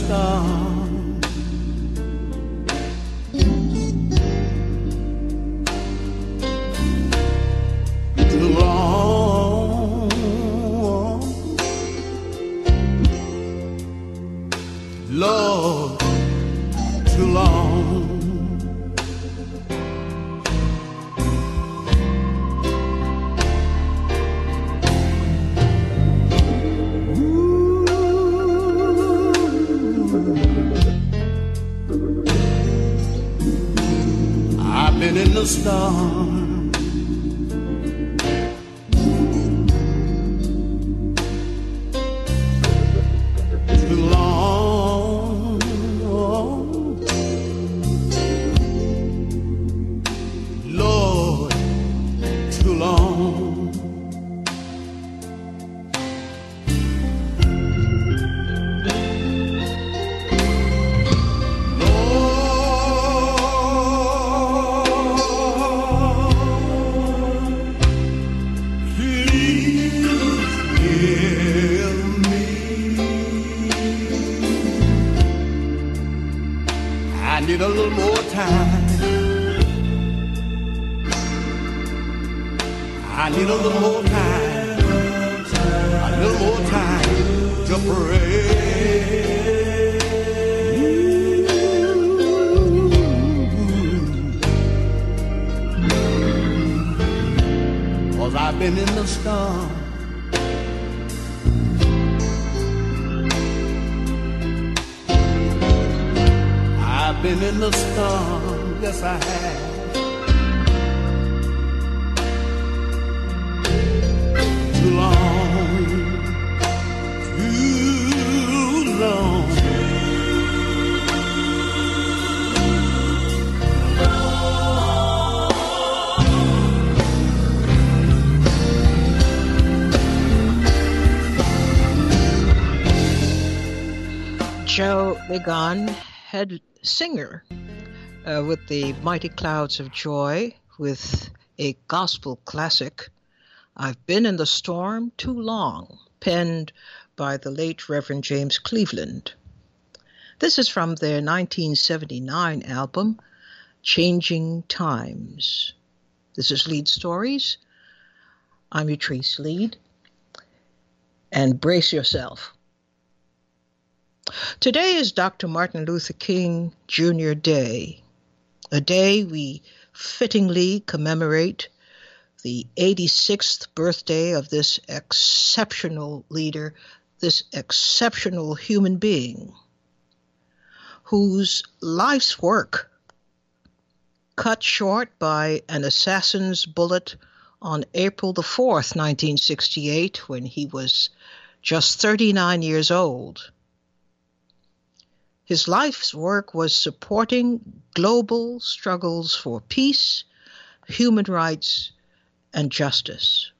storm. Too long, Lord, too long. I've been in the storm. Too long. Lord, too long. I need a little more time. I need a little more time. A little more time to pray. 'Cause I've been in the storm. I've been in the storm, yes I have. Too long, too long. Joe Ligon, head singer with the Mighty Clouds of Joy, with a gospel classic, I've Been in the Storm Too Long, penned by the late Reverend James Cleveland. This is from their 1979 album, Changing Times. This is Lead Stories. I'm Utrice Lead, and brace yourself. Today is Dr. Martin Luther King Jr. Day, a day we fittingly commemorate the 86th birthday of this exceptional leader, this exceptional human being, whose life's work, cut short by an assassin's bullet on April the 4th, 1968, when he was just 39 years old. His life's work was supporting global struggles for peace, human rights, and justice.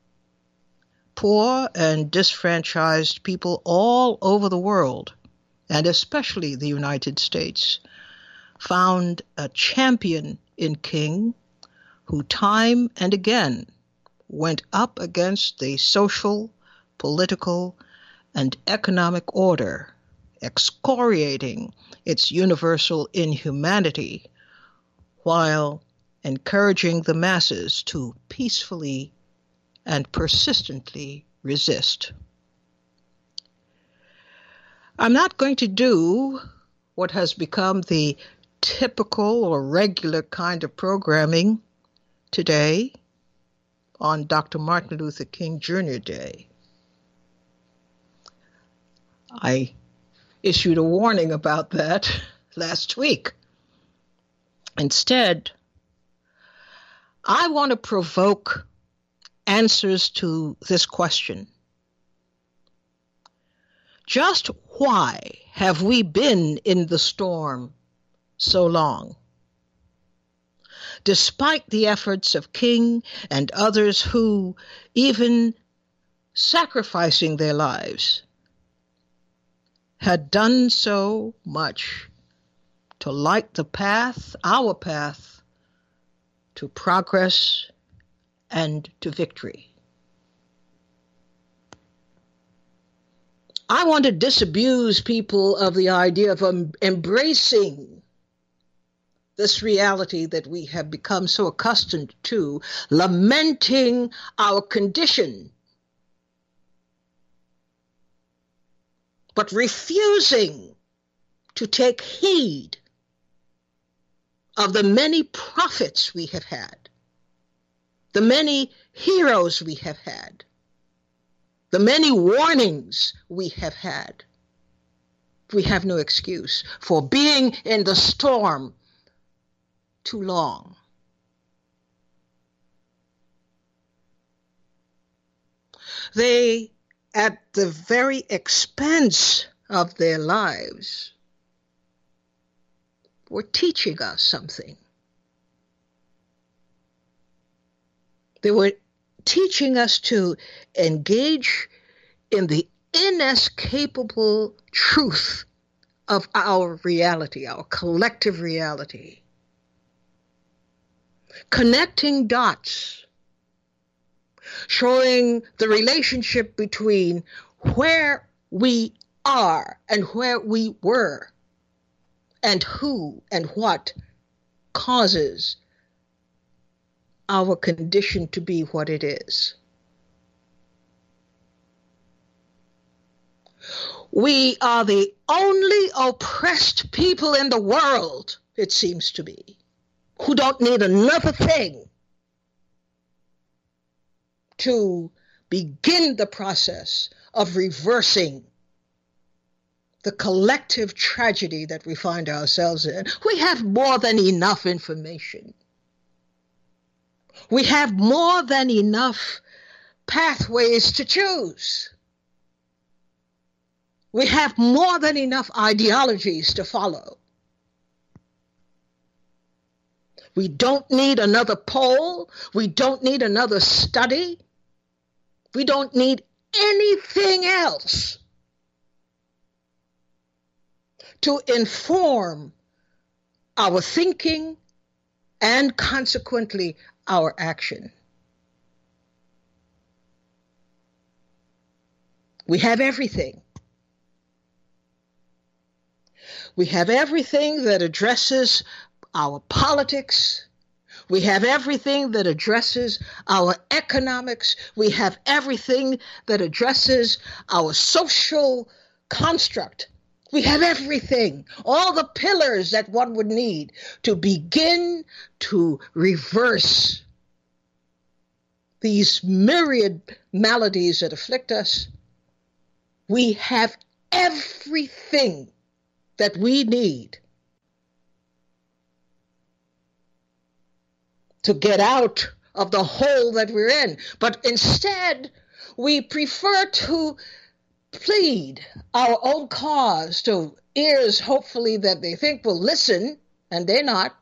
Poor and disfranchised people all over the world, and especially the United States, found a champion in King who time and again went up against the social, political, and economic order, excoriating its universal inhumanity, while encouraging the masses to peacefully and persistently resist. I'm not going to do what has become the typical or regular kind of programming today on Dr. Martin Luther King Jr. Day. I issued a warning about that last week. Instead, I want to provoke answers to this question. Just why have we been in the storm so long? Despite the efforts of King and others who, even sacrificing their lives, had done so much to light the path, our path, to progress and to victory. I want to disabuse people of the idea of embracing this reality that we have become so accustomed to, lamenting our condition, but refusing to take heed of the many prophets we have had, the many heroes we have had, the many warnings we have had. We have no excuse for being in the storm too long. They, at the very expense of their lives, were teaching us something. They were teaching us to engage in the inescapable truth of our reality, our collective reality. Connecting dots, showing the relationship between where we are and where we were, and who and what causes our condition to be what it is. We are the only oppressed people in the world, it seems to be, who don't need another thing to begin the process of reversing the collective tragedy that we find ourselves in. We have more than enough information. We have more than enough pathways to choose. We have more than enough ideologies to follow. We don't need another poll. We don't need another study. We don't need anything else to inform our thinking and consequently our action. We have everything. We have everything that addresses our politics. We have everything that addresses our economics. We have everything that addresses our social construct. We have everything, all the pillars that one would need to begin to reverse these myriad maladies that afflict us. We have everything that we need to get out of the hole that we're in. But instead, we prefer to plead our own cause to ears, hopefully, that they think will listen, and they're not,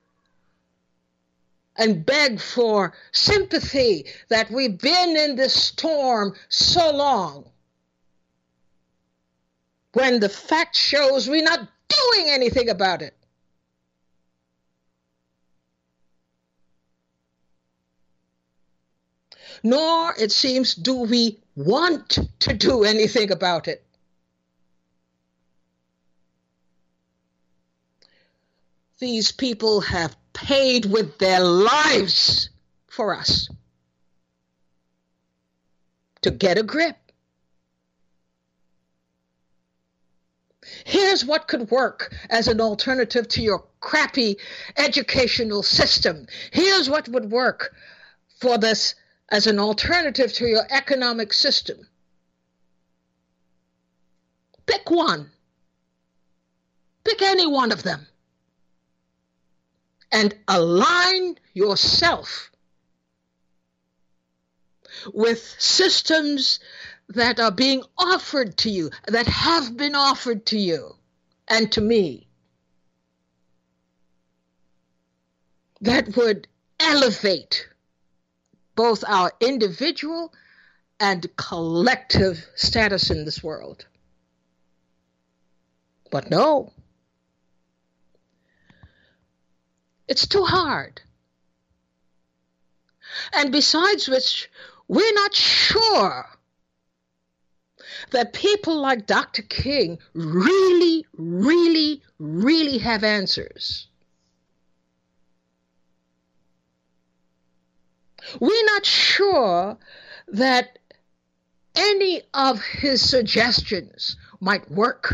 and beg for sympathy that we've been in this storm so long, when the fact shows we're not doing anything about it. Nor, it seems, do we want to do anything about it. These people have paid with their lives for us to get a grip. Here's what could work as an alternative to your crappy educational system. Here's what would work for this as an alternative to your economic system. Pick one. Pick any one of them. And align yourself with systems that are being offered to you, that have been offered to you and to me, that would elevate both our individual and collective status in this world. But no, it's too hard. And besides which, we're not sure that people like Dr. King really, really, really have answers. We're not sure that any of his suggestions might work.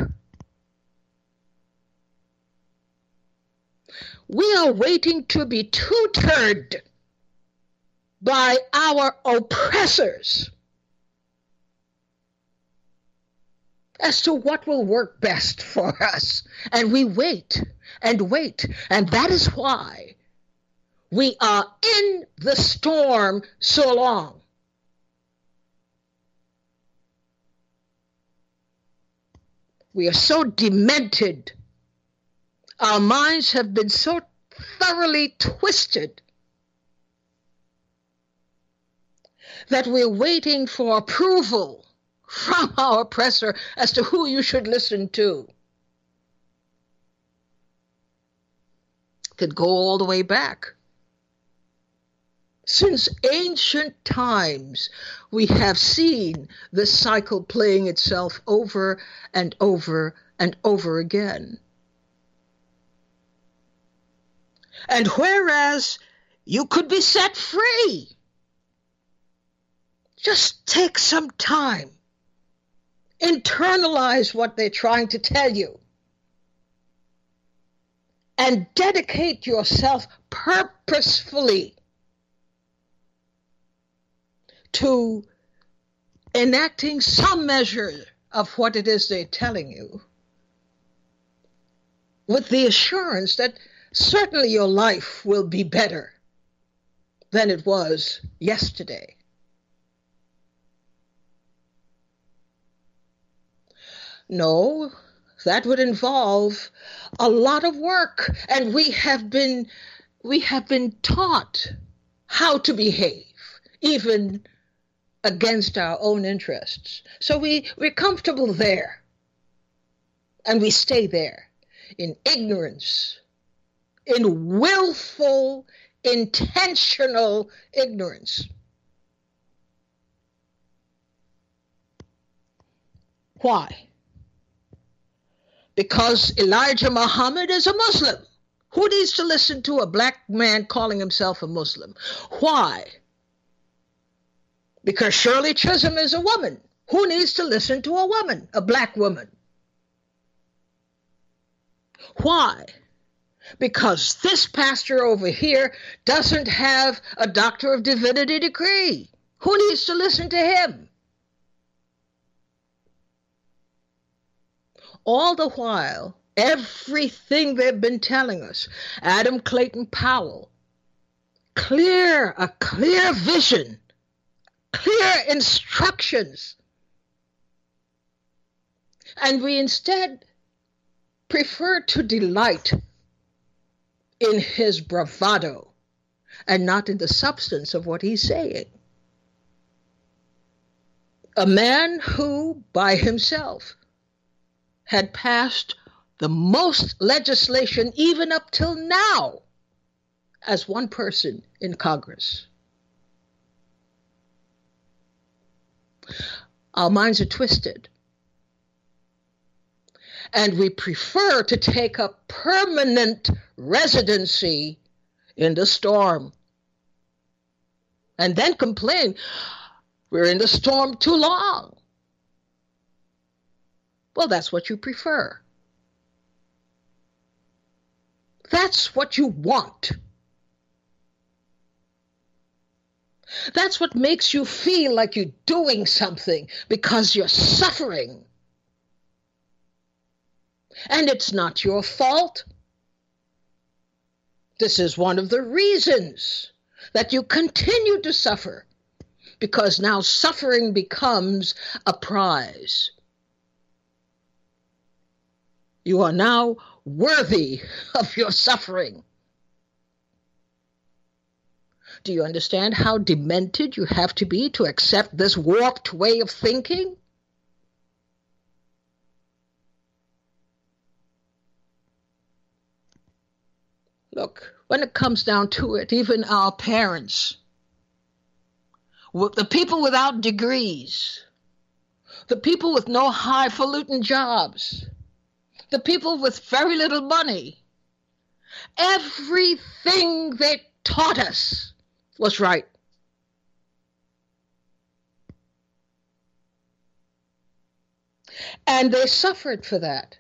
We are waiting to be tutored by our oppressors as to what will work best for us. And we wait and wait. And that is why we are in the storm so long. We are so demented. Our minds have been so thoroughly twisted that we're waiting for approval from our oppressor as to who you should listen to. Could go all the way back. Since ancient times, we have seen this cycle playing itself over and over and over again. And whereas you could be set free, just take some time, internalize what they're trying to tell you, and dedicate yourself purposefully to enacting some measure of what it is they're telling you, with the assurance that certainly your life will be better than it was yesterday. No, that would involve a lot of work, and we have been taught how to behave, even against our own interests. So we're comfortable there, and we stay there in ignorance, in willful, intentional ignorance. Why? Because Elijah Muhammad is a Muslim. Who needs to listen to a black man calling himself a Muslim? Why? Because Shirley Chisholm is a woman. Who needs to listen to a woman, a black woman? Why? Because this pastor over here doesn't have a Doctor of Divinity degree. Who needs to listen to him? All the while, everything they've been telling us, Adam Clayton Powell, a clear vision, clear instructions. And we instead prefer to delight in his bravado and not in the substance of what he's saying. A man who, by himself, had passed the most legislation even up till now as one person in Congress. Our minds are twisted, and we prefer to take up permanent residency in the storm and then complain, we're in the storm too long. Well, that's what you prefer. That's what you want. That's what makes you feel like you're doing something, because you're suffering. And it's not your fault. This is one of the reasons that you continue to suffer, because now suffering becomes a prize. You are now worthy of your suffering. Do you understand how demented you have to be to accept this warped way of thinking? Look, when it comes down to it, even our parents, the people without degrees, the people with no highfalutin jobs, the people with very little money. Everything they taught us was right. And they suffered for that.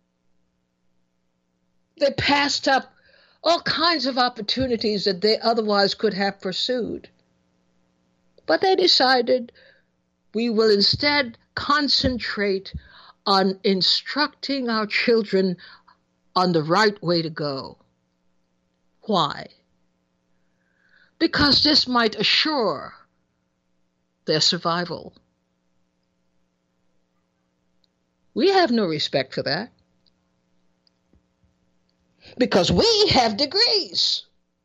They passed up all kinds of opportunities that they otherwise could have pursued. But they decided we will instead concentrate on instructing our children on the right way to go. Why? Because this might assure their survival. We have no respect for that. Because we have degrees.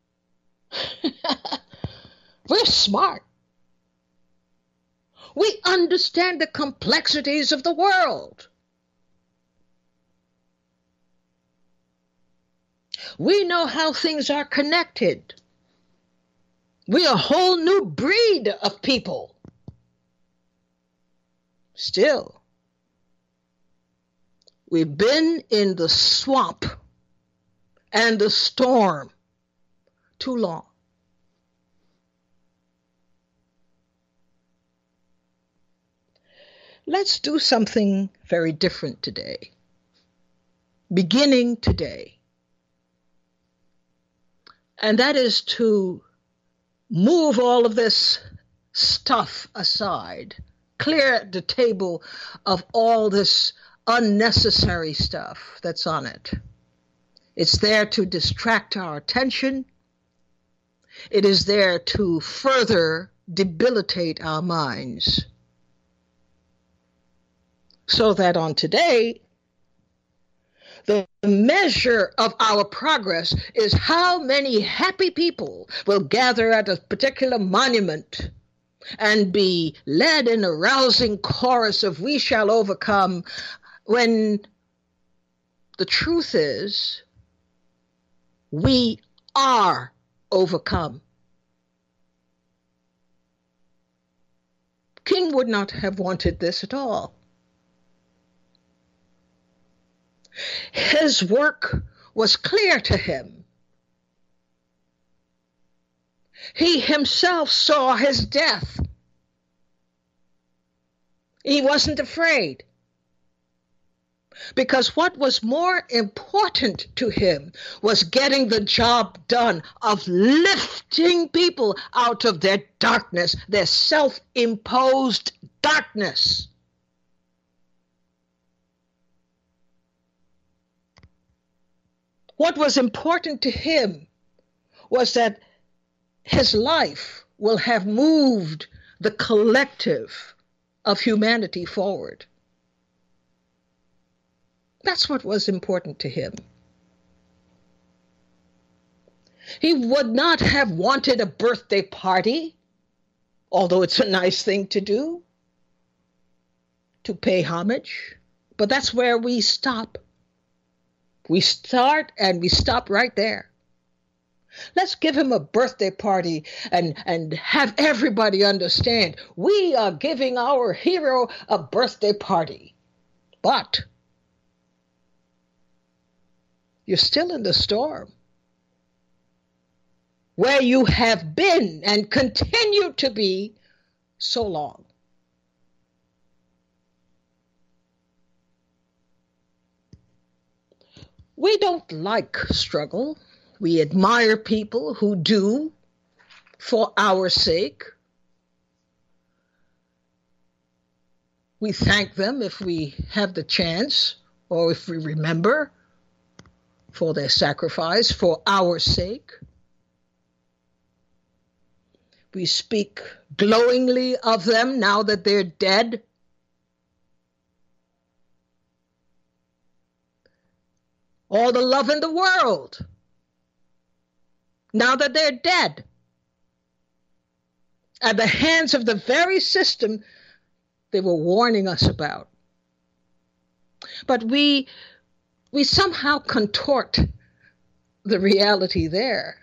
We're smart. We understand the complexities of the world. We know how things are connected. We're a whole new breed of people. Still, we've been in the swamp and the storm too long. Let's do something very different today, beginning today. And that is to move all of this stuff aside, clear the table of all this unnecessary stuff that's on it. It's there to distract our attention. It is there to further debilitate our minds. So that on today, the measure of our progress is how many happy people will gather at a particular monument and be led in a rousing chorus of "We shall overcome," when the truth is, we are overcome. King would not have wanted this at all. His work was clear to him. He himself saw his death. He wasn't afraid. Because what was more important to him was getting the job done of lifting people out of their darkness, their self-imposed darkness. What was important to him was that his life will have moved the collective of humanity forward. That's what was important to him. He would not have wanted a birthday party, although it's a nice thing to do, to pay homage, but that's where we stop. We start and we stop right there. Let's give him a birthday party and have everybody understand we are giving our hero a birthday party. But you're still in the storm, where you have been and continue to be so long. We don't like struggle. We admire people who do for our sake. We thank them if we have the chance or if we remember for their sacrifice for our sake. We speak glowingly of them now that they're dead. All the love in the world now that they're dead at the hands of the very system they were warning us about. But we somehow contort the reality there.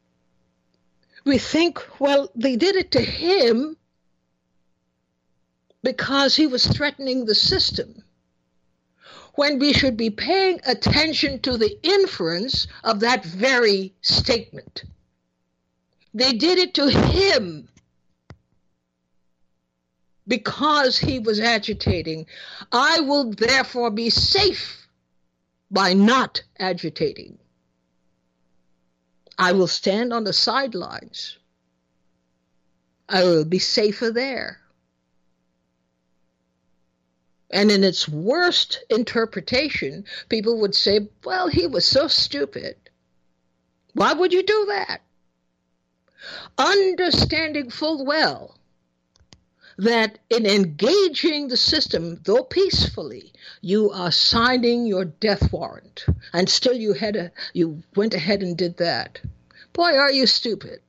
We think, well, they did it to him, because he was threatening the system, when we should be paying attention to the inference of that very statement. They did it to him because he was agitating. I will therefore be safe by not agitating. I will stand on the sidelines. I will be safer there. And in its worst interpretation, people would say, well, he was so stupid. Why would you do that? Understanding full well that in engaging the system, though peacefully, you are signing your death warrant, and still you went ahead and did that. Boy, are you stupid.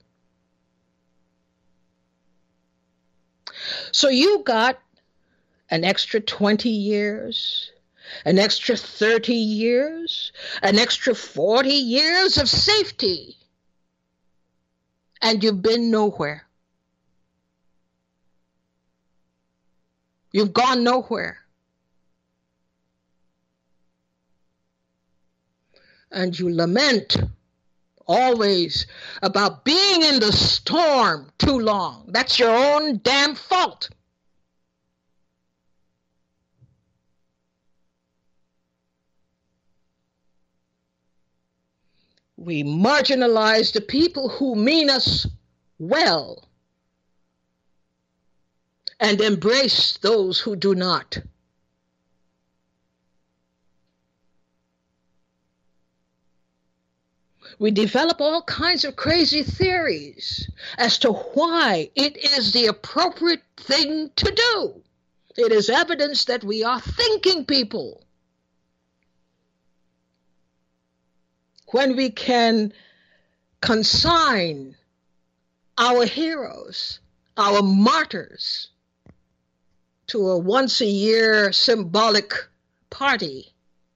So you got an extra 20 years, an extra 30 years, an extra 40 years of safety, and you've been nowhere. You've gone nowhere. And you lament always about being in the storm too long. That's your own damn fault. We marginalize the people who mean us well and embrace those who do not. We develop all kinds of crazy theories as to why it is the appropriate thing to do. It is evidence that we are thinking people. When we can consign our heroes, our martyrs, to a once-a-year symbolic party,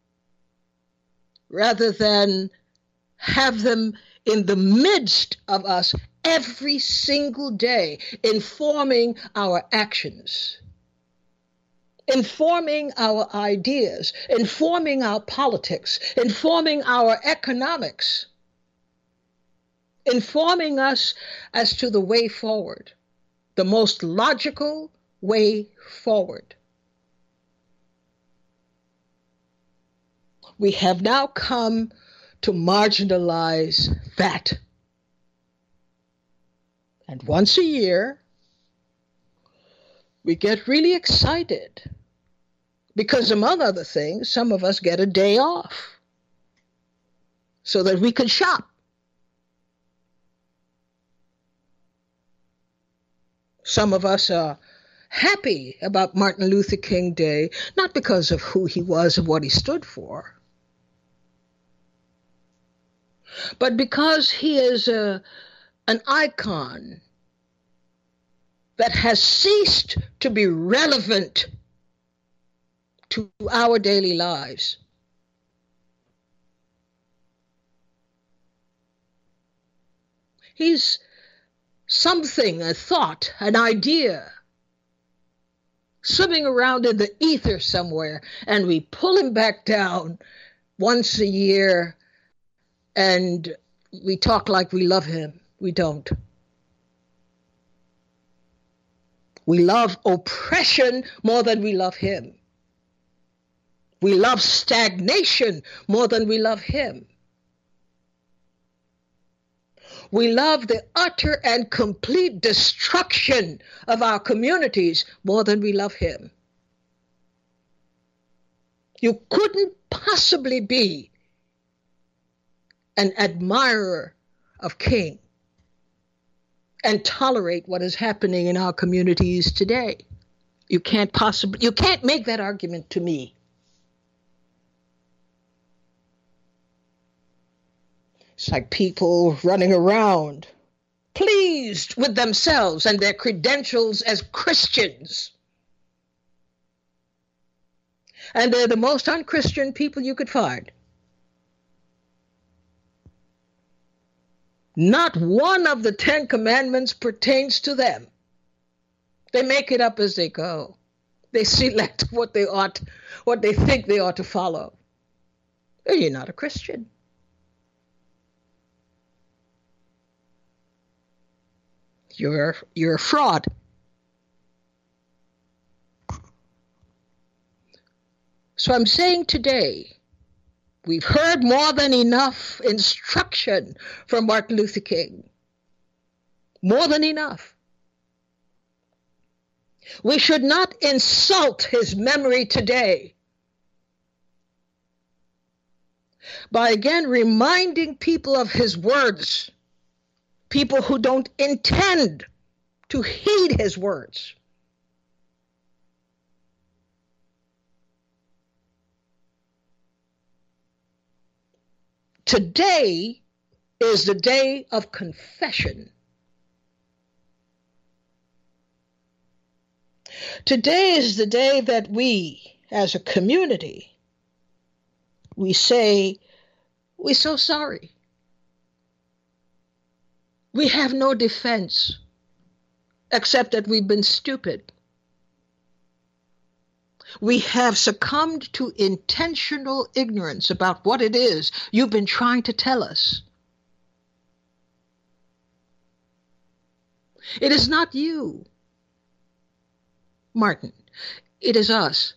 rather than have them in the midst of us every single day, informing our actions, informing our ideas, informing our politics, informing our economics, informing us as to the way forward, the most logical way forward. We have now come to marginalize that. And once a year, we get really excited because, among other things, some of us get a day off so that we can shop. Some of us are happy about Martin Luther King Day, not because of who he was and what he stood for, but because he is an icon that has ceased to be relevant to our daily lives. He's something, a thought, an idea, swimming around in the ether somewhere, and we pull him back down once a year, and we talk like we love him. We don't. We love oppression more than we love him. We love stagnation more than we love him. We love the utter and complete destruction of our communities more than we love him. You couldn't possibly be an admirer of King and tolerate what is happening in our communities today. You can't make that argument to me. It's like people running around, pleased with themselves and their credentials as Christians. And they're the most unchristian people you could find. Not one of the 10 Commandments pertains to them. They make it up as they go. They select what they think they ought to follow. And you're not a Christian. You're a fraud. So I'm saying today, we've heard more than enough instruction from Martin Luther King. More than enough. We should not insult his memory today by again reminding people of his words, people who don't intend to heed his words. Today is the day of confession. Today is the day that we, as a community, we say, we're so sorry. We have no defense except that we've been stupid. We have succumbed to intentional ignorance about what it is you've been trying to tell us. It is not you, Martin. It is us.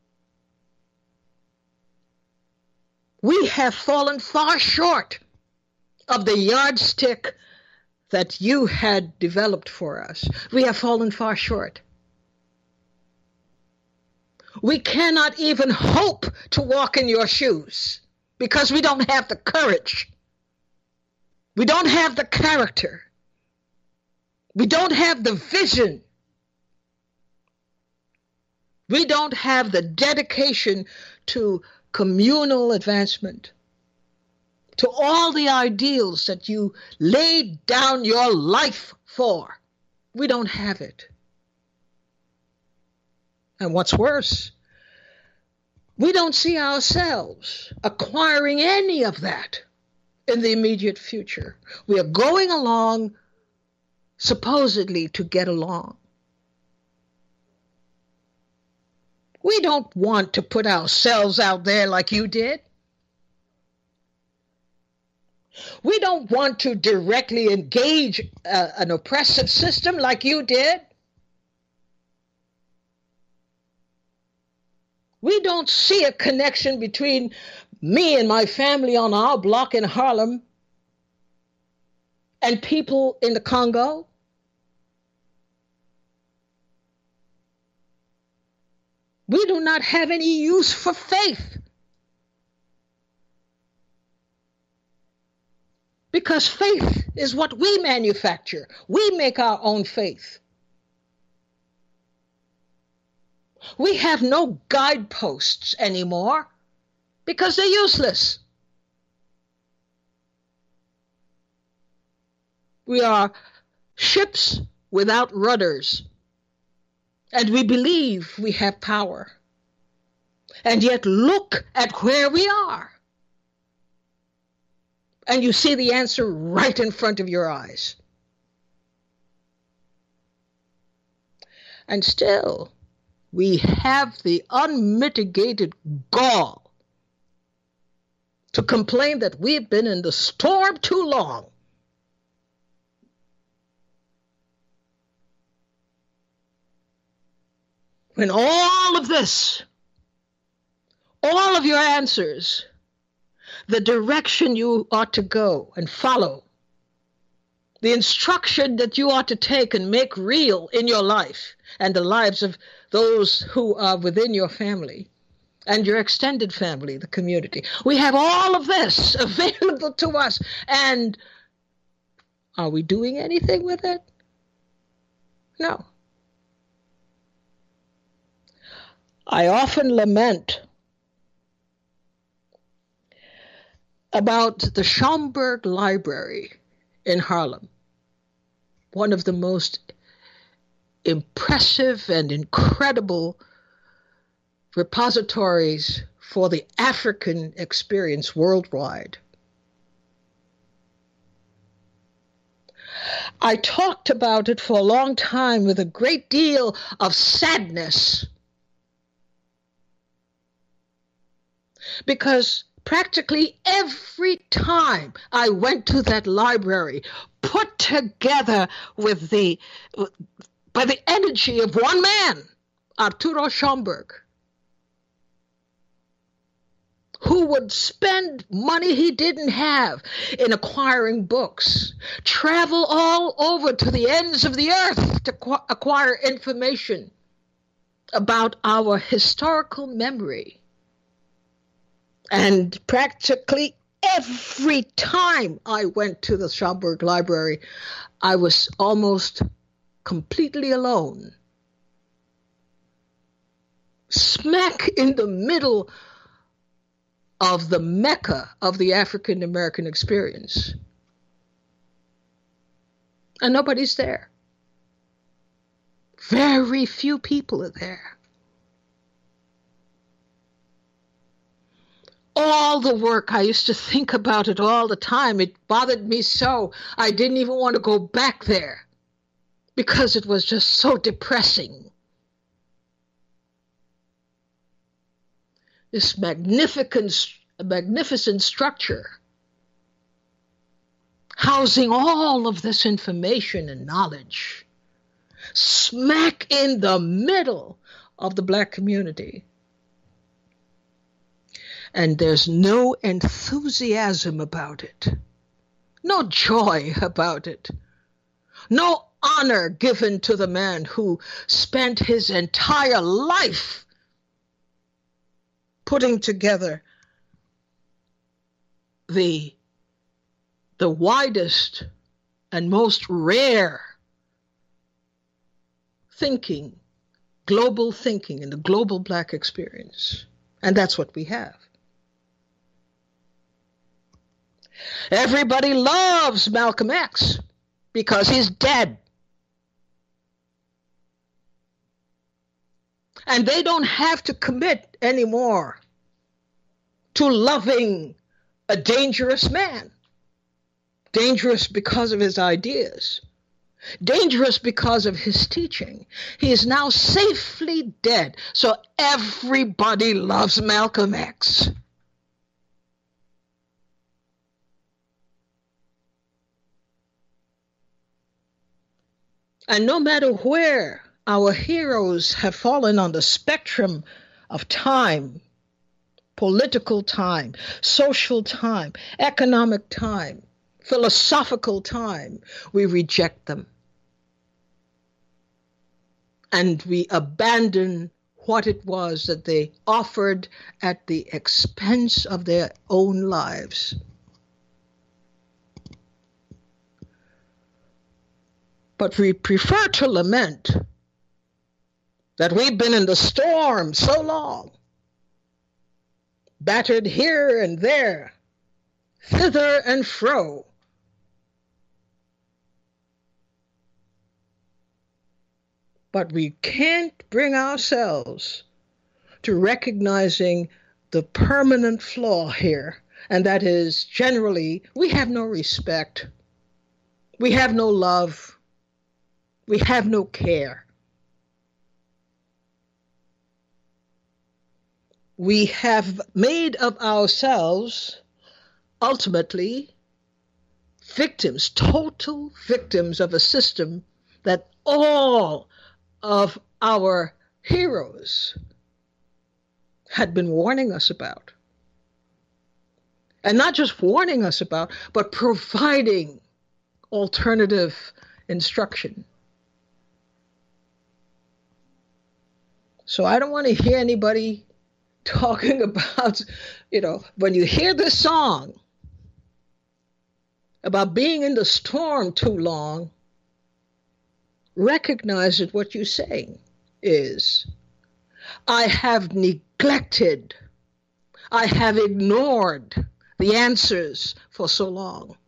We have fallen far short of the yardstick that you had developed for us. We have fallen far short. We cannot even hope to walk in your shoes because we don't have the courage. We don't have the character. We don't have the vision. We don't have the dedication to communal advancement, to all the ideals that you laid down your life for. We don't have it. And what's worse, we don't see ourselves acquiring any of that in the immediate future. We are going along supposedly to get along. We don't want to put ourselves out there like you did. We don't want to directly engage an oppressive system like you did. We don't see a connection between me and my family on our block in Harlem and people in the Congo. We do not have any use for faith. Because faith is what we manufacture. We make our own faith. We have no guideposts anymore because they're useless. We are ships without rudders, and we believe we have power. And yet look at where we are. And you see the answer right in front of your eyes. And still, we have the unmitigated gall to complain that we've been in the storm too long. When all of this, all of your answers, the direction you ought to go and follow, the instruction that you ought to take and make real in your life and the lives of those who are within your family and your extended family, the community. We have all of this available to us, and are we doing anything with it? No. I often lament about the Schomburg Library in Harlem, one of the most impressive and incredible repositories for the African experience worldwide. I talked about it for a long time with a great deal of sadness because practically every time I went to that library, put together by the energy of one man, Arturo Schomburg, who would spend money he didn't have in acquiring books, travel all over to the ends of the earth to acquire information about our historical memory. And practically every time I went to the Schomburg Library, I was almost completely alone, smack in the middle of the Mecca of the African American experience. And nobody's there. Very few people are there. All the work, I used to think about it all the time. It bothered me so I didn't even want to go back there because it was just so depressing. This magnificent structure housing all of this information and knowledge, smack in the middle of the Black community. And there's no enthusiasm about it, no joy about it, no honor given to the man who spent his entire life putting together the widest and most rare thinking, global thinking in the global Black experience. And that's what we have. Everybody loves Malcolm X because he's dead. And they don't have to commit anymore to loving a dangerous man. Dangerous because of his ideas. Dangerous because of his teaching. He is now safely dead. So everybody loves Malcolm X. And no matter where our heroes have fallen on the spectrum of time, political time, social time, economic time, philosophical time, we reject them. And we abandon what it was that they offered at the expense of their own lives. But we prefer to lament that we've been in the storm so long, battered here and there, thither and fro. But we can't bring ourselves to recognizing the permanent flaw here, and that is generally we have no respect, we have no love, we have no care. We have made of ourselves ultimately victims, total victims of a system that all of our heroes had been warning us about. And not just warning us about, but providing alternative instruction. So I don't want to hear anybody talking about, when you hear this song about being in the storm too long, recognize that what you're saying is, I have neglected, I have ignored the answers for so long.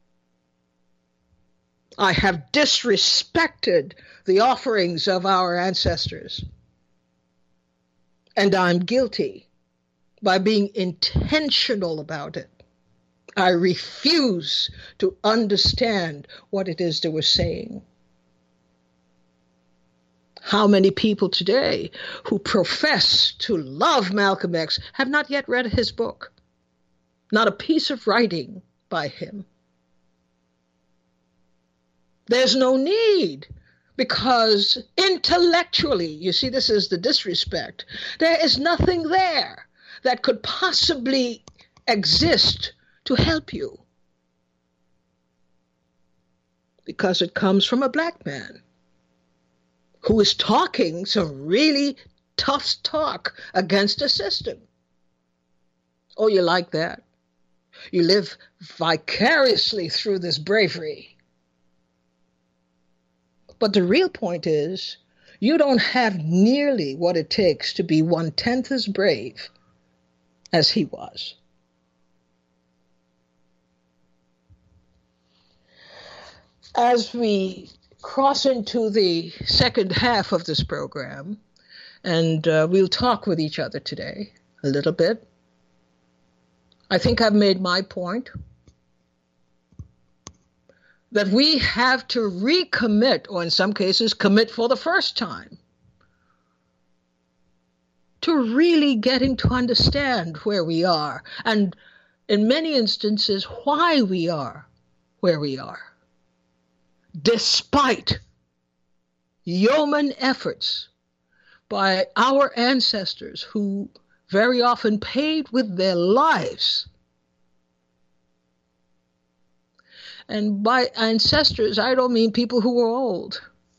I have disrespected the offerings of our ancestors. And I'm guilty by being intentional about it. I refuse to understand what it is they were saying. How many people today who profess to love Malcolm X have not yet read his book? Not a piece of writing by him. There's no need, because intellectually, you see, this is the disrespect. There is nothing there that could possibly exist to help you, because it comes from a black man who is talking some really tough talk against the system. Oh, you like that? You live vicariously through this bravery. But the real point is, you don't have nearly what it takes to be 1/10 as brave as he was. As we cross into the second half of this program, and we'll talk with each other today a little bit, I think I've made my point that we have to recommit, or in some cases commit for the first time, to really getting to understand where we are, and in many instances why we are where we are, despite yeoman efforts by our ancestors who very often paid with their lives. And by ancestors, I don't mean people who were old.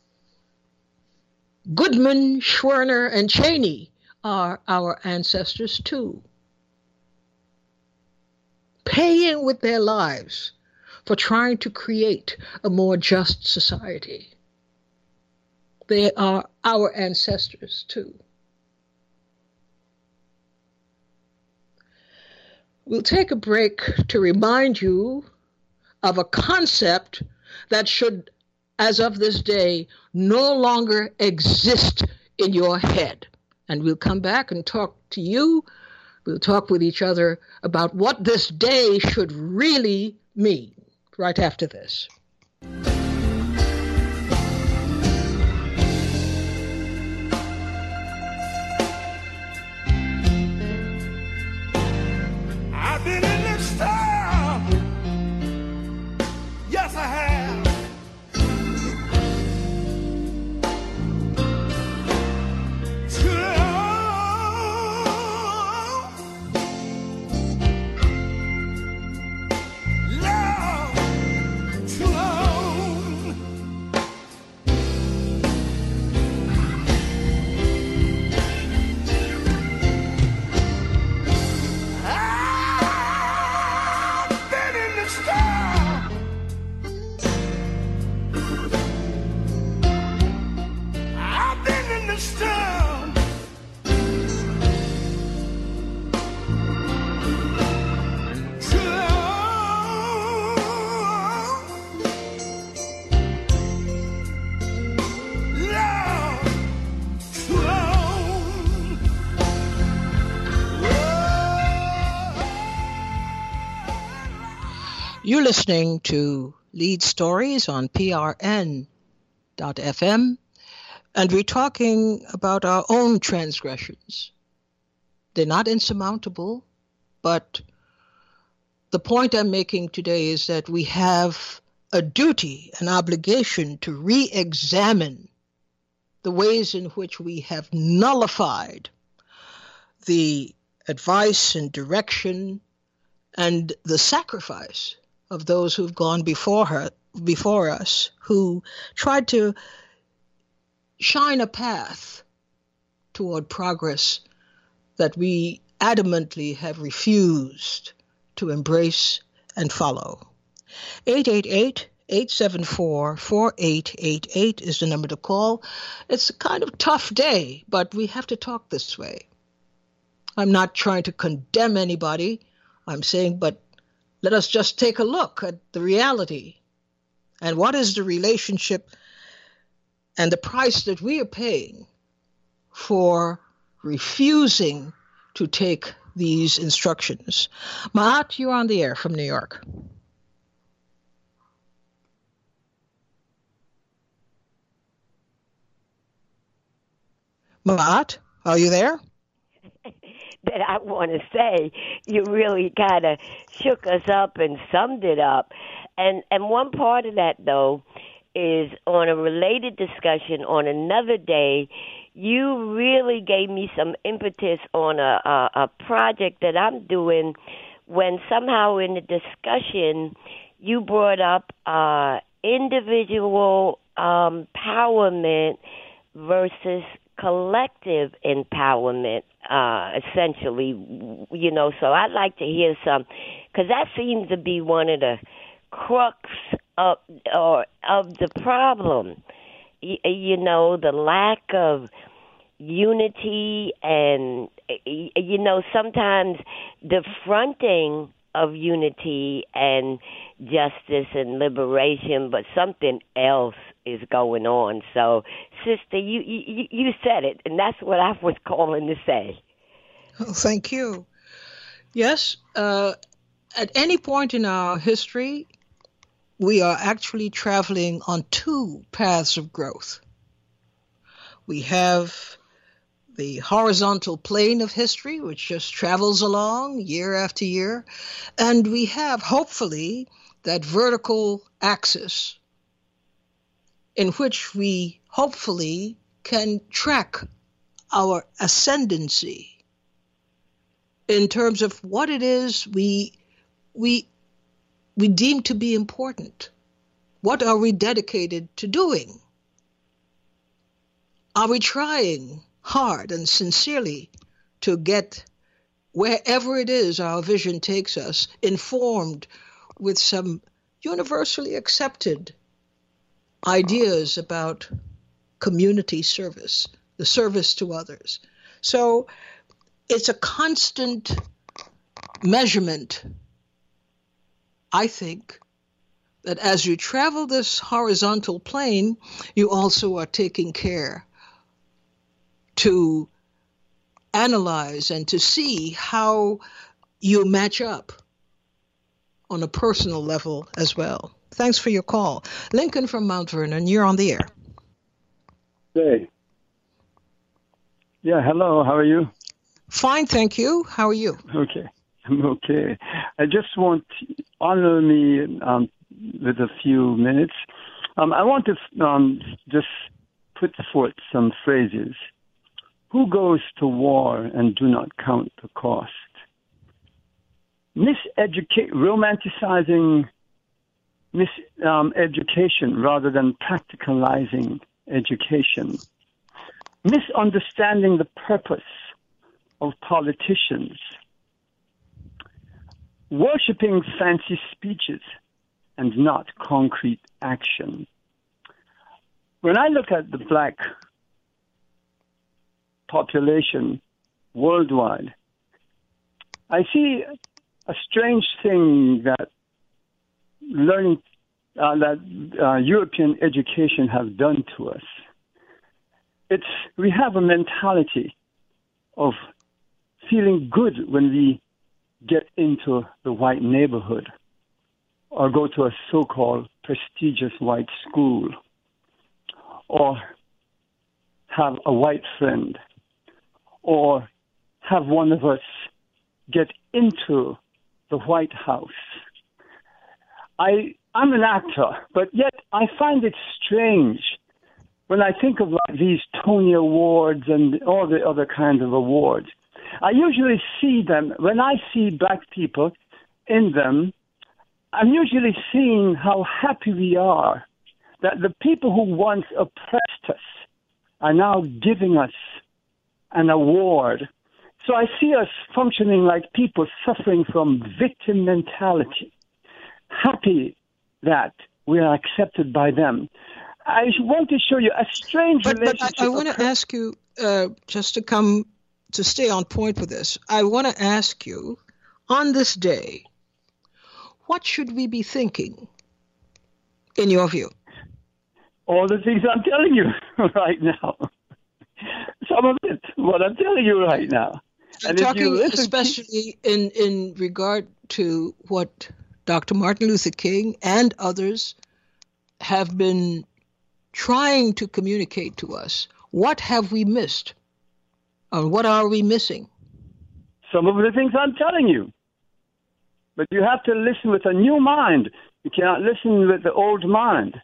Goodman, Schwerner, and Cheney are our ancestors too, paying with their lives for trying to create a more just society. They are our ancestors too. We'll take a break to remind you of a concept that should, as of this day, no longer exist in your head. And we'll come back and talk to you. We'll talk with each other about what this day should really mean right after this. I've been in this town. Yes, I have. Too long, too long. I've been in this town. I've been in this town. Too long. Long, too long. You're listening to Lead Stories on PRN.FM, and we're talking about our own transgressions. They're not insurmountable, but the point I'm making today is that we have a duty, an obligation to re-examine the ways in which we have nullified the advice and direction and the sacrifice of those who've gone before us, who tried to shine a path toward progress that we adamantly have refused to embrace and follow. 888-874-4888 is the number to call. It's a kind of tough day, but we have to talk this way. I'm not trying to condemn anybody. I'm saying, but let us just take a look at the reality. And what is the relationship and the price that we are paying for refusing to take these instructions? Maat, you're on the air from New York. Maat, are you there? That I want to say, you really kind of shook us up and summed it up. And one part of that, though, is on a related discussion on another day, you really gave me some impetus on a project that I'm doing when somehow in the discussion you brought up individual empowerment versus collective empowerment, essentially, so I'd like to hear some, because that seems to be one of the crux of the problem, the lack of unity and, sometimes the fronting of unity and justice and liberation, but something else is going on. So, sister, you said it, and that's what I was calling to say. Oh, thank you. Yes, at any point in our history, we are actually traveling on two paths of growth. We have the horizontal plane of history, which just travels along year after year, and we have, hopefully, that vertical axis in which we hopefully can track our ascendancy in terms of what it is we deem to be important. What are we dedicated to doing? Are we trying hard and sincerely to get wherever it is our vision takes us, informed with some universally accepted ideas about community service, the service to others? So it's a constant measurement, I think, that as you travel this horizontal plane, you also are taking care to analyze and to see how you match up on a personal level as well. Thanks for your call. Lincoln from Mount Vernon, you're on the air. Hey. Yeah, hello, how are you? Fine, thank you. How are you? Okay, I'm okay. I just want to honor me with a few minutes. I want to just put forth some phrases. Who goes to war and do not count the cost? Romanticizing education rather than practicalizing education. Misunderstanding the purpose of politicians. Worshipping fancy speeches and not concrete action. When I look at the black population worldwide, I see a strange thing that European education has done to us. We have a mentality of feeling good when we get into the white neighborhood or go to a so-called prestigious white school or have a white friend or have one of us get into the White House. I'm an actor, but yet I find it strange when I think of like these Tony Awards and all the other kinds of awards. I usually see them, when I see black people in them, I'm usually seeing how happy we are that the people who once oppressed us are now giving us an award. So I see us functioning like people suffering from victim mentality, happy that we are accepted by them. I want to show you a strange relationship. But I want to ask you, just to stay on point with this, I want to ask you, on this day, what should we be thinking, in your view? All the things I'm telling you right now. Some of it, what I'm telling you right now. I'm talking especially in regard to what Dr. Martin Luther King and others have been trying to communicate to us. What have we missed What are we missing? Some of the things I'm telling you. But you have to listen with a new mind. You cannot listen with the old mind.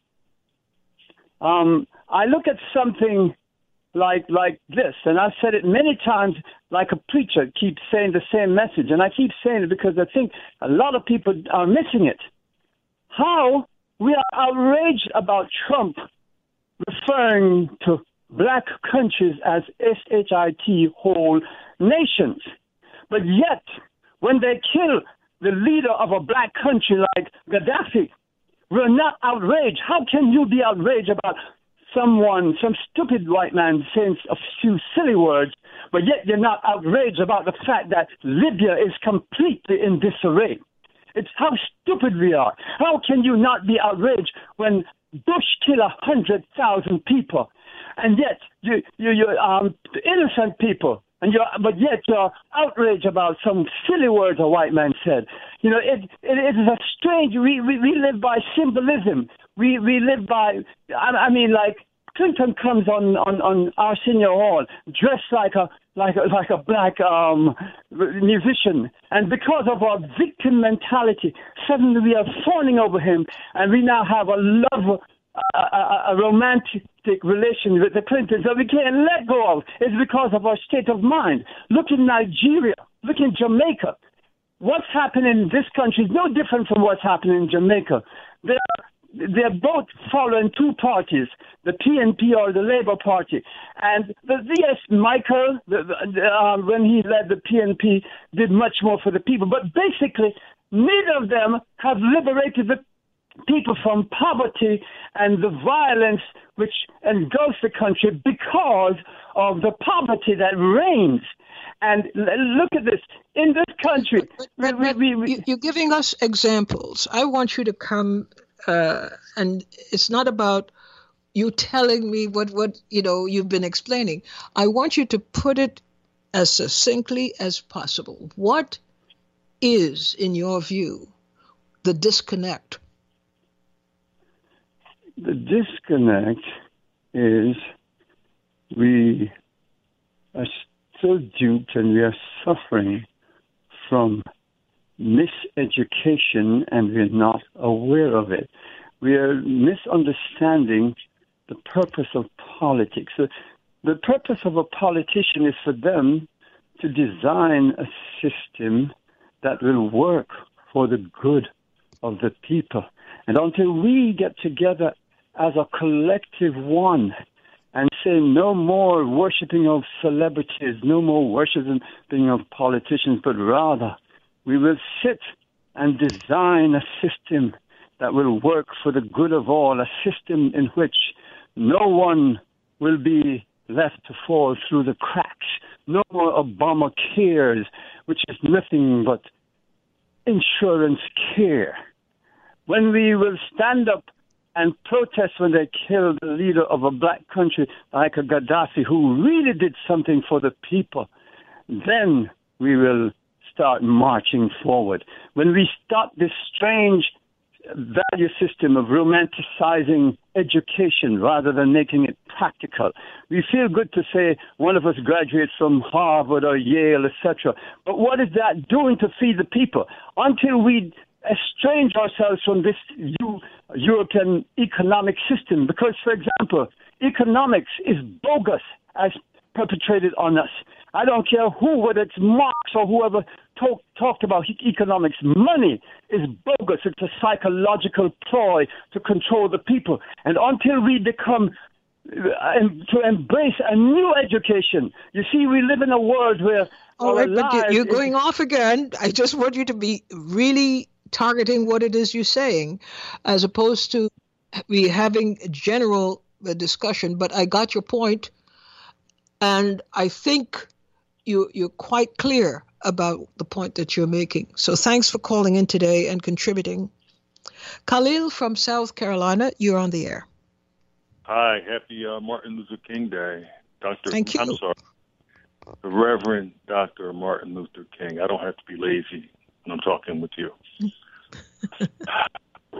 I look at something like this, and I've said it many times, like a preacher keeps saying the same message, and I keep saying it because I think a lot of people are missing it. How we are outraged about Trump referring to black countries as SHIT whole nations. But yet, when they kill the leader of a black country like Gaddafi, we're not outraged. How can you be outraged about some stupid white man saying a few silly words, but yet you're not outraged about the fact that Libya is completely in disarray? It's how stupid we are. How can you not be outraged when Bush killed 100,000 people, and yet you innocent people, but yet you're outraged about some silly words a white man said. You know, it is a strange. We live by symbolism. We live by. I mean, like Clinton comes on Arsenio Hall dressed like a black musician, and because of our victim mentality, suddenly we are fawning over him, and we now have a romantic relation with the Clintons that we can't let go of. It's because of our state of mind. Look in Nigeria, look in Jamaica. What's happening in this country is no different from what's happening in Jamaica. They're both following two parties, the PNP or the Labour Party. And yes, Michael, when he led the PNP, did much more for the people. But basically, neither of them have liberated the people from poverty and the violence which engulfs the country because of the poverty that reigns. And look at this. In this country... You're giving us examples. I want you to come... and it's not about you telling me what you've been explaining. I want you to put it as succinctly as possible. What is, in your view, the disconnect? The disconnect is we are still duped and we are suffering from miseducation, and we're not aware of it. We are misunderstanding the purpose of politics. The purpose of a politician is for them to design a system that will work for the good of the people. And until we get together as a collective one and say no more worshiping of celebrities, no more worshiping of politicians, but rather we will sit and design a system that will work for the good of all, a system in which no one will be left to fall through the cracks. No more Obamacares, which is nothing but insurance care. When we will stand up and protest when they kill the leader of a black country like a Gaddafi who really did something for the people, then we will start marching forward. When we stop this strange value system of romanticizing education rather than making it practical. We feel good to say one of us graduates from Harvard or Yale, etc. But what is that doing to feed the people? Until we estrange ourselves from this European economic system, because, for example, economics is bogus as perpetrated on us. I don't care who, whether it's Marx or whoever talked about economics. Money is bogus. It's a psychological ploy to control the people. And until we become to embrace a new education, you see, we live in a world where all right, but you're going off again. I just want you to be really targeting what it is you're saying, as opposed to we having a general discussion. But I got your point, and I think you're quite clear about the point that you're making. So thanks for calling in today and contributing. Khalil from South Carolina, you're on the air. Hi, happy Martin Luther King Day, Dr. Thank you. I'm sorry, the Reverend Dr. Martin Luther King. I don't have to be lazy when I'm talking with you.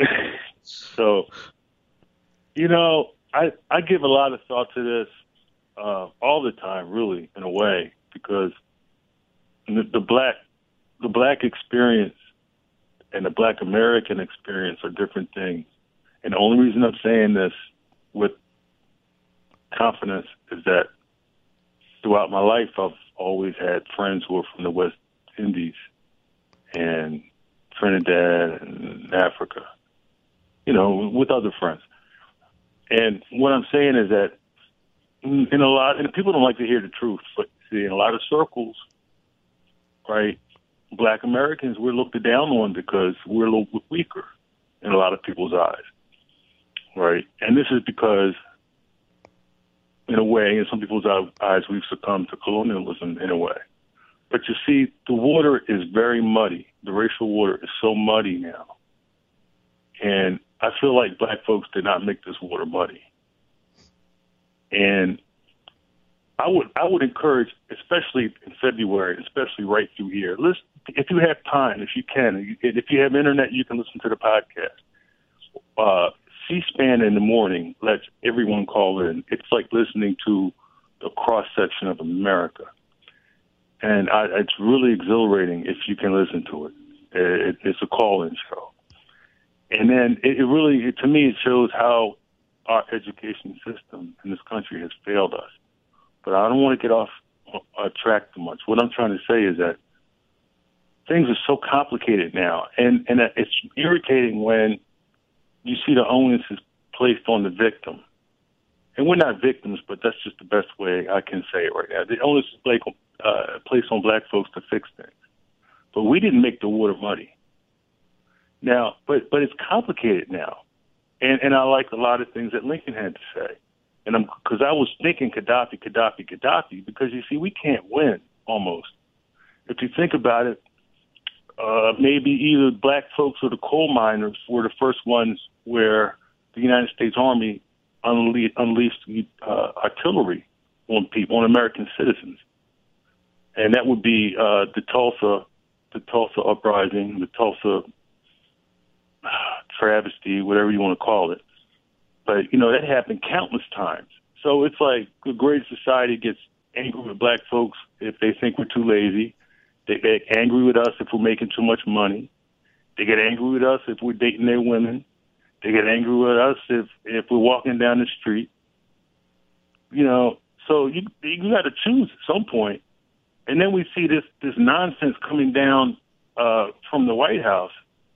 So, I give a lot of thought to this, all the time, really, in a way, because the black experience and the Black American experience are different things. And the only reason I'm saying this with confidence is that throughout my life, I've always had friends who are from the West Indies and Trinidad and Africa, with other friends. And what I'm saying is that and people don't like to hear the truth, but see, in a lot of circles, right, Black Americans, we're looked down on because we're a little bit weaker in a lot of people's eyes, right? And this is because, in a way, in some people's eyes, we've succumbed to colonialism in a way. But you see, the water is very muddy. The racial water is so muddy now. And I feel like black folks did not make this water muddy. And I would encourage, especially in February, especially right through here, listen, if you have time, if you can, if you have internet, you can listen to the podcast. C-SPAN in the morning lets everyone call in. It's like listening to the cross-section of America. And it's really exhilarating if you can listen to it. It's a call-in show. And then it really, to me, it shows how our education system in this country has failed us. But I don't want to get off track too much. What I'm trying to say is that things are so complicated now, and it's irritating when you see the onus is placed on the victim. And we're not victims, but that's just the best way I can say it right now. The onus is placed on black folks to fix things. But we didn't make the water muddy. Now, but it's complicated now. And I like a lot of things that Lincoln had to say. And because I was thinking Gaddafi, because you see, we can't win almost. If you think about it, maybe either black folks or the coal miners were the first ones where the United States Army unleashed artillery on people, on American citizens. And that would be the Tulsa uprising, the Tulsa travesty, whatever you want to call it. But, that happened countless times. So it's like the Great Society gets angry with black folks if they think we're too lazy. They get angry with us if we're making too much money. They get angry with us if we're dating their women. They get angry with us if we're walking down the street. So you got to choose at some point. And then we see this nonsense coming down from the White House.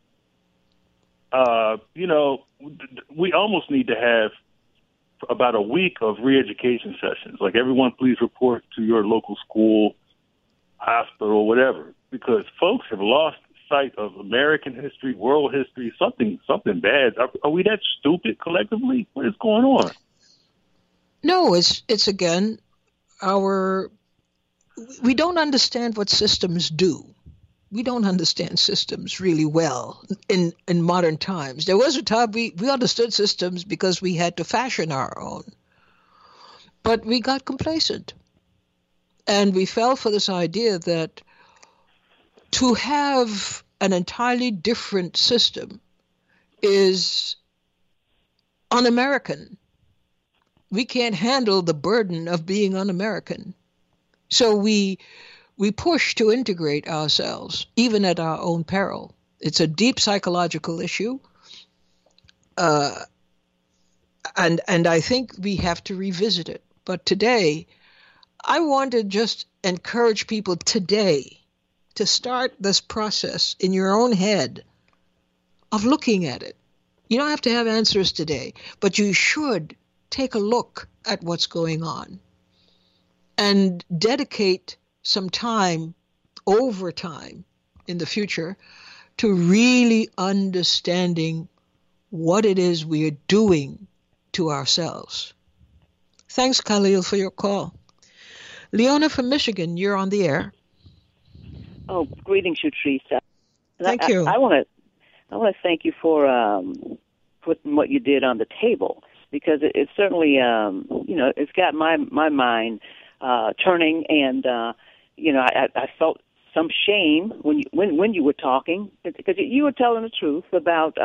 We almost need to have about a week of re-education sessions. Like, everyone please report to your local school, hospital, whatever, because folks have lost sight of American history, world history, something bad. Are we that stupid collectively? What is going on? No, it's again, we don't understand what systems do. We don't understand systems really well in modern times. There was a time we understood systems because we had to fashion our own. But we got complacent. And we fell for this idea that to have an entirely different system is un-American. We can't handle the burden of being un-American. So we push to integrate ourselves, even at our own peril. It's a deep psychological issue. And I think we have to revisit it. But today, I want to just encourage people today to start this process in your own head of looking at it. You don't have to have answers today, but you should take a look at what's going on and dedicate some time, over time in the future, to really understanding what it is we are doing to ourselves. Thanks, Khalil, for your call. Leona from Michigan, you're on the air. Oh, greetings, Teresa. Thank you. I want to thank you for putting what you did on the table, because it certainly it's got my mind turning, and I felt some shame when you were talking, because you were telling the truth about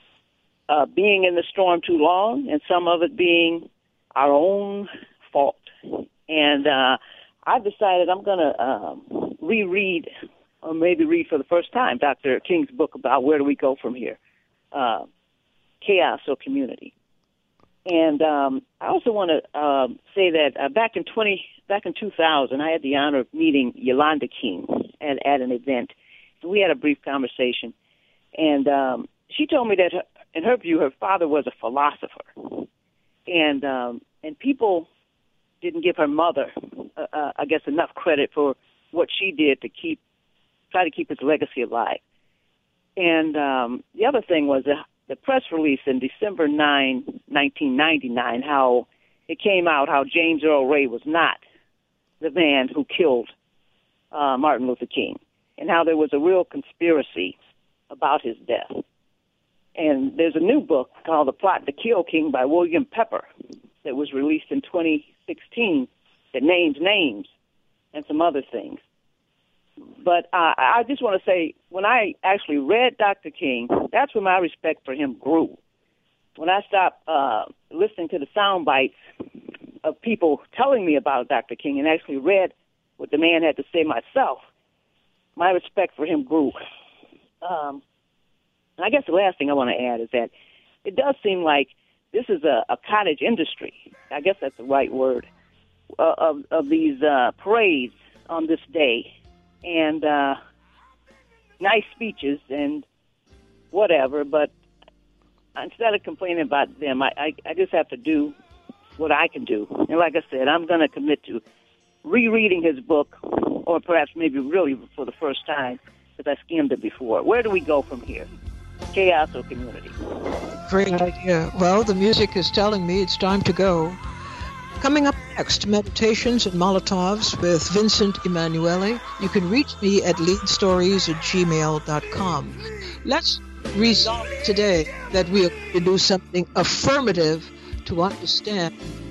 being in the storm too long, and some of it being our own fault. And I decided I'm going to reread, or maybe read for the first time, Dr. King's book about where do we go from here, chaos or community. And I also want to say that back in 2000, I had the honor of meeting Yolanda King at an event. We had a brief conversation, and she told me that, in her view, her father was a philosopher, and people didn't give her mother, I guess, enough credit for what she did to try to keep his legacy alive. And the other thing was the press release in December 9, 1999, how it came out how James Earl Ray was not the man who killed Martin Luther King, and how there was a real conspiracy about his death. And there's a new book called The Plot to Kill King by William Pepper that was released in 2016 that names names and some other things. But I just want to say, when I actually read Dr. King, that's when my respect for him grew. When I stopped listening to the sound bites of people telling me about Dr. King and actually read what the man had to say myself, my respect for him grew. And I guess the last thing I want to add is that it does seem like this is a cottage industry, I guess that's the right word, of these parades on this day. And nice speeches and whatever, but instead of complaining about them, I just have to do what I can do. And like I said, I'm going to commit to rereading his book, or perhaps maybe really for the first time, because I skimmed it before. Where do we go from here? Chaos or community? Great idea. Well, the music is telling me it's time to go. Coming up next, Meditations and Molotovs with Vincent Emanuele. You can reach me at leadstories@gmail.com. Let's resolve today that we are going to do something affirmative to understand